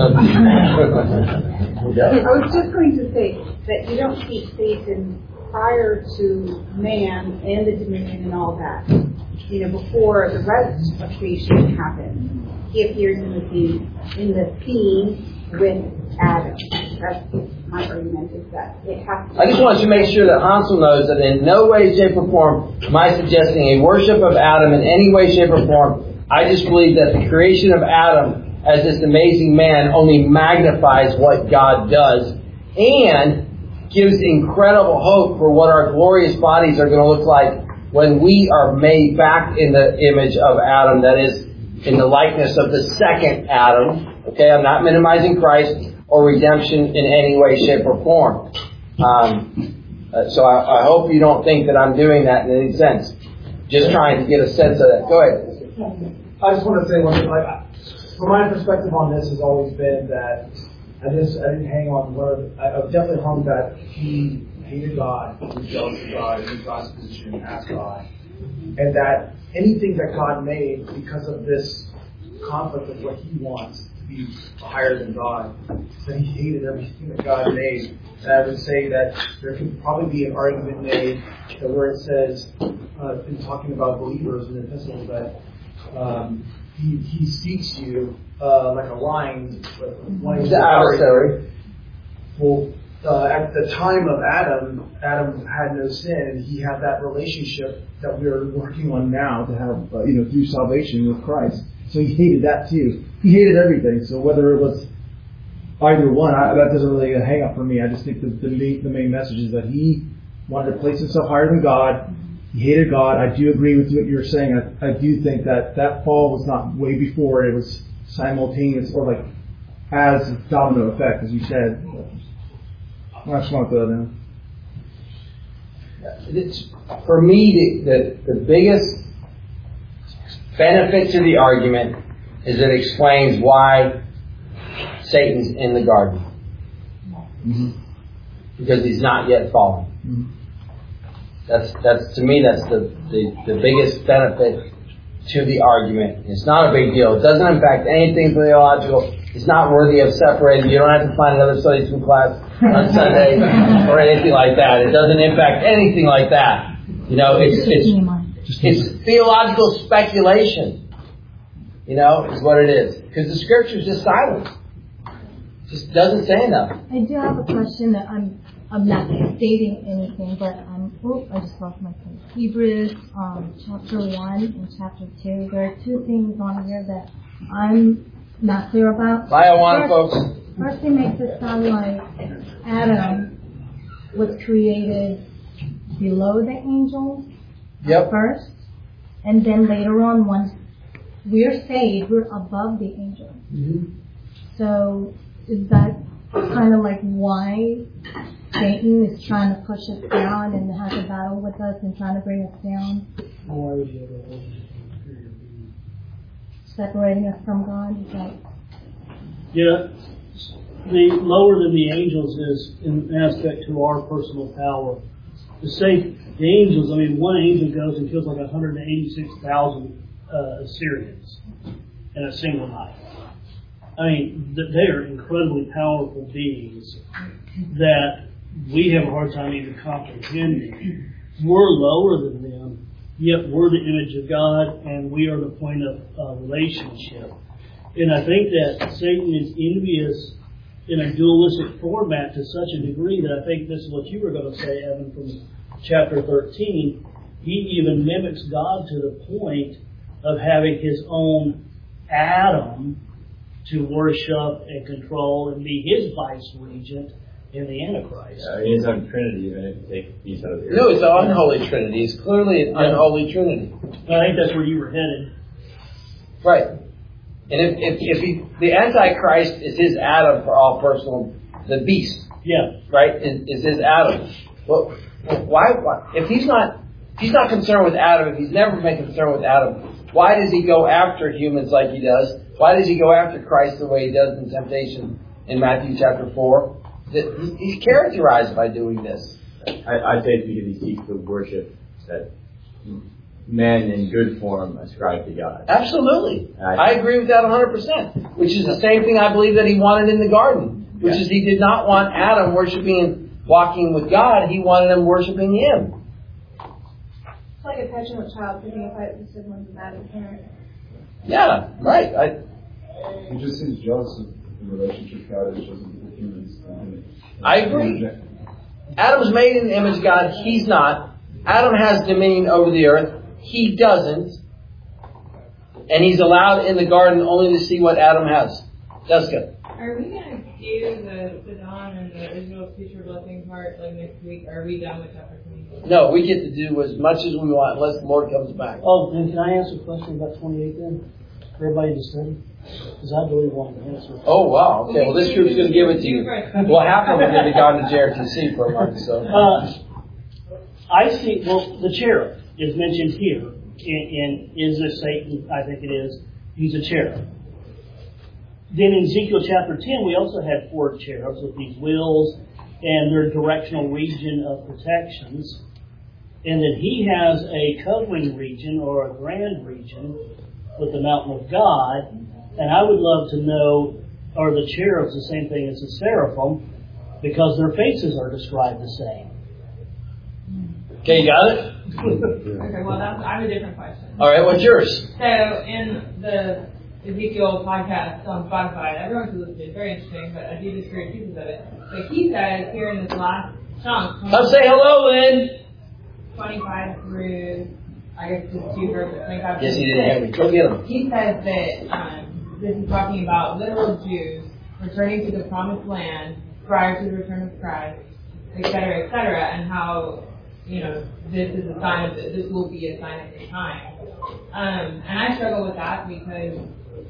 I was just going to say that you don't see Satan prior to man and the dominion and all that. You know, before the rest of creation happens, he appears in the scene, in the scene with Adam. That's my argument, is that it has to. I just want you to make sure that Hansel knows that in no way, shape, or form am I suggesting a worship of Adam in any way, shape, or form. I just believe that the creation of Adam as this amazing man only magnifies what God does and gives incredible hope for what our glorious bodies are going to look like when we are made back in the image of Adam, that is, in the likeness of the second Adam. Okay, I'm not minimizing Christ or redemption in any way, shape, or form. Um, uh, so I, I hope you don't think that I'm doing that in any sense. Just trying to get a sense of that. Go ahead. I just want to say one thing. Like, from my perspective on this has always been that I just I didn't hang on one of the, I, I definitely hung that he hated God, he was jealous of God, and God's position as God, and that anything that God made because of this conflict of what He wants to be higher than God, that He hated everything that God made. And I would say that there could probably be an argument made that where it says, uh, in talking about believers in the epistle, that um, he, he speaks to you uh, like a lion, wanting to adversary. Well, uh, at the time of Adam, Adam had no sin, and he had that relationship that we are working on now to have, uh, you know, through salvation with Christ. So he hated that too. He hated everything. So whether it was either one, I, that doesn't really hang up for me. I just think that the main, the main message is that he wanted to place himself higher than God. He hated God. I do agree with what you're saying. I, I do think that that fall was not way before. It was simultaneous, or like as a domino effect, as you said. I just want to throw that in. It's, for me, the, the, the biggest benefit to the argument is it explains why Satan's in the garden. Mm-hmm. Because he's not yet fallen. Mm-hmm. That's that's to me that's the, the, the biggest benefit to the argument. It's not a big deal. It doesn't impact anything theological. It's not worthy of separating. You don't have to find another Sunday school class on Sunday or anything like that. It doesn't impact anything like that. You know, it's it's it's theological speculation. You know, is what it is. Because the Scripture is just silent. It just doesn't say enough. I do have a question that I'm I'm not stating anything, but I'm oh I just lost my place. Hebrews um, chapter one and chapter two. There are two things on here that I'm not clear about. Buy one, folks. First, it makes it sound like Adam was created below the angels yep. first, and then later on, once we're saved, we're above the angels. Mm-hmm. So is that kind of like why Satan is trying to push us down and has a battle with us and trying to bring us down? Why would you ever separating us from God? Is that... Yeah. The lower than the angels is in aspect to our personal power. To say the angels, I mean, one angel goes and kills like one hundred eighty-six thousand uh, Assyrians in a single night. I mean, they are incredibly powerful beings that we have a hard time even comprehending. We're lower than them, yet we're the image of God, and we are the point of uh, relationship. And I think that Satan is envious in a dualistic format to such a degree that I think this is what you were going to say, Evan, from chapter thirteen. He even mimics God to the point of having his own Adam to worship and control and be his vice regent in the Antichrist. Yeah, I mean, his own Trinity, even if you take a piece out of the No, it's an unholy Trinity. It's clearly an unholy Trinity. I think that's where you were headed. Right. And if if, if he, the Antichrist is his Adam for all personal, the beast. Yeah. Right? Is, is his Adam. Well, why, why? If he's not, if he's not concerned with Adam, if he's never been concerned with Adam, Why does he go after humans like he does? Why does he go after Christ the way he does in temptation in Matthew chapter four? That he's characterized by doing this. I, I'd say it's because he seeks the worship that men in good form ascribe to God. Absolutely. I, I agree with that one hundred percent. Which is the same thing I believe that he wanted in the garden. Which yeah. is he did not want Adam worshiping and walking with God. He wanted him worshiping him. It's like a petulant child picking a fight with the siblings of Adam's parent. Yeah, right. I, he just seems jealous of the relationship God has chosen with humans. I agree. Adam's made in the image of God. He's not. Adam has dominion over the earth. He doesn't. And he's allowed in the garden only to see what Adam has. Jessica. Are we going to do the Sidon and the Israel's future blessing part like next week? Or are we done with chapter twenty-eight? No, we get to do as much as we want unless the Lord comes back. Oh, then can I answer a question about twenty-eight then? For everybody to study? Because I really want to answer. Oh, wow. Okay, well, this group's going to give it to you. Well, half of them are going to be gone to J R T C for a month, so. Uh, I see, well, the cherub is mentioned here. And is this Satan? I think it is. He's a cherub. Then in Ezekiel chapter ten, we also had four cherubs with these wheels and their directional region of protections. And that he has a covering region or a grand region with the mountain of God. And I would love to know, are the cherubs the same thing as the seraphim? Because their faces are described the same. Okay, you got it? Okay, well, that's, I have a different question. All right, what's yours? So, in the Ezekiel podcast on Spotify, everyone should listen to it. It's very interesting, but I do disagree with pieces of it. But he says here in this last chunk, Come say hello, Lynn. twenty-five through, I guess, just two verses, twenty-five Yes, through he didn't hear me. Go get him. He says that um, this is talking about literal Jews returning to the promised land prior to the return of Christ, et cetera, et cetera, and how, you know, this is a sign of the, this will be a sign of the time. Um, and I struggle with that because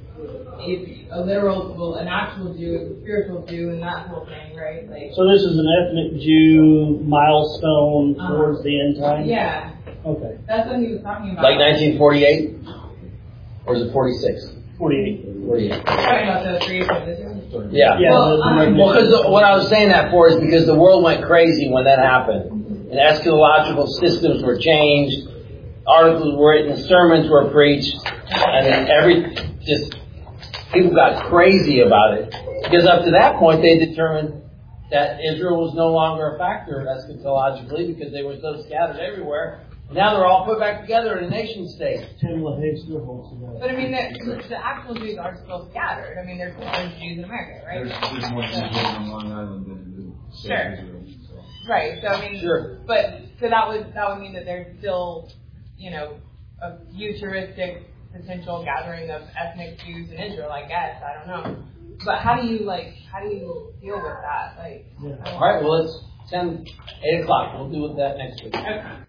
if a literal, well, an actual Jew is a spiritual Jew and that whole thing, right? Like. So this is an ethnic Jew milestone Uh-huh. towards the end time? Yeah. Okay. That's what he was talking about. Like nineteen forty-eight? Or is it forty-six? forty-eight. forty-eight. Talking about the creation of Israel. Yeah. Yeah, Well, the- um, Well, because what I was saying that for is because the world went crazy when that happened. And eschatological systems were changed. Articles were written, sermons were preached. And then every, just, people got crazy about it. Because up to that point, they determined that Israel was no longer a factor eschatologically because they were so scattered everywhere. Now they're all put back together in a nation state. But I mean, the, the actual Jews are still scattered. I mean, there's, there's Jews in America, right? There's, there's more Jews living on Long Island than in the state Sure. of Israel. So. Right. So I mean, Sure. but so that would that would mean that there's still, you know, a futuristic potential gathering of ethnic Jews in Israel. I guess I don't know. But how do you like? How do you deal with that? Like. All right. Well, it's ten, eight o'clock. We'll deal with that next week. Okay.